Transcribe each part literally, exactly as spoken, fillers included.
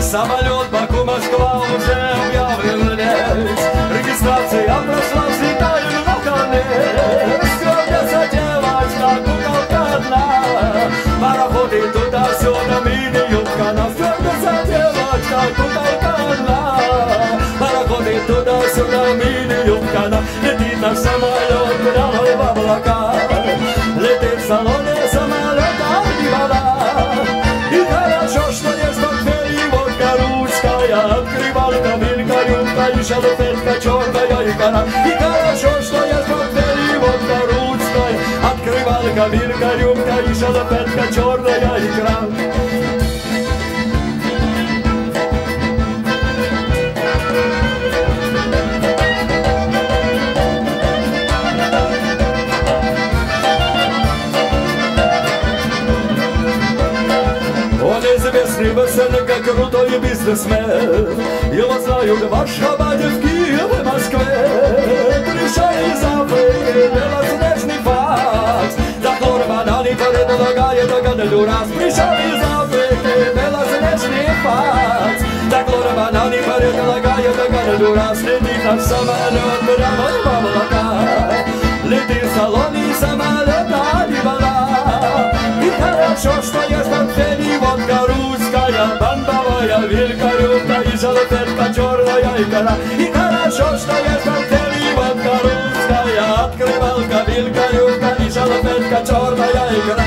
Самолет Баку-Москва уже объявлен рейс. Регистрация прошла, взлетаю на конец. Стюардесса девочка, куколка одна. Пароходы туда-сюда, мини-юбка на. Стюардесса девочка, куколка одна. Пароходы туда-сюда, мини-юбка на. Летит наш самолет прямо в облака. Летит в салоне самолета и вода. И хорошо, что есть портфель и водка русская. Открывалка, вилька, рюмка и шалфетка черная икра. И хорошо, что есть портфель и водка русская. Открывалка, вилька, рюмка и шалфетка черная икра. Известный в СНГ как крутой бизнесмен. Его знают в Ашхабаде, в Киеве, в Москве. Пришел из Африки белоснежный факс. За хлорбананы предлагает огонь раз. Пришел из Африки белоснежный факс. За хлорбананы предлагает огонь раз. Летит наш самолет прямо в облака. Летит в салоне самолета и вода. И хорошо, что есть портфель и водка русская. Бандовая вилька, рюмка и шалфетка черная икра. И хорошо, что есть портфель и водка русская. Открывалка, вилька, рюмка и шалфетка черная икра.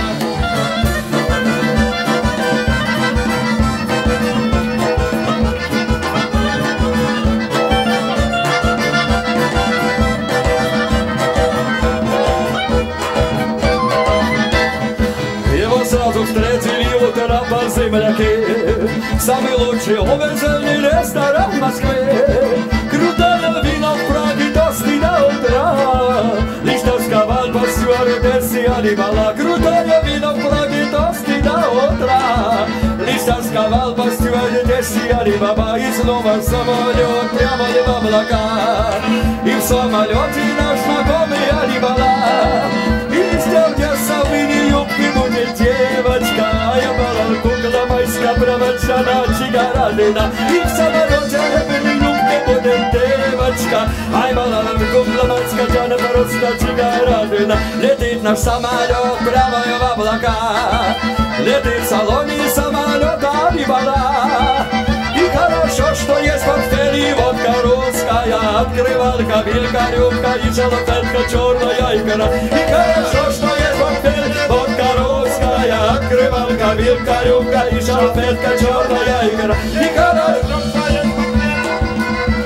Сразу встретили утро по земляке. Самый лучший овощный ресторан в Москве. Крутое вино в Праге, тосты до утра. Лишь тосковал по стюардессе Алибала. Крутое вино в Праге, тосты до утра. Лишь тосковал по стюардессе Алибаба. И снова самолет прямо в облака. И в самолете наш знакомый Алибала. И стюардесса в мини-юбке будет девочка. Я была кукла майская, провожана чигарадина. И в самолете в мини-юбке будет девочка. Ай, была кукла майская, Джана просто чигарадина. Летит наш самолет прямо в облака. Летит в салоне самолета и вода. И хорошо, что есть портфель и водка русская. Открывалка, вилька, рюмка и шалфетка черная икра. И хорошо, что есть портфель, водка русская. Открывалка, вилька, рюмка и шалфетка черная икра. И хорошо, что есть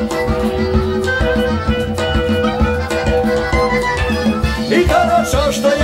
портфель. И хорошо, что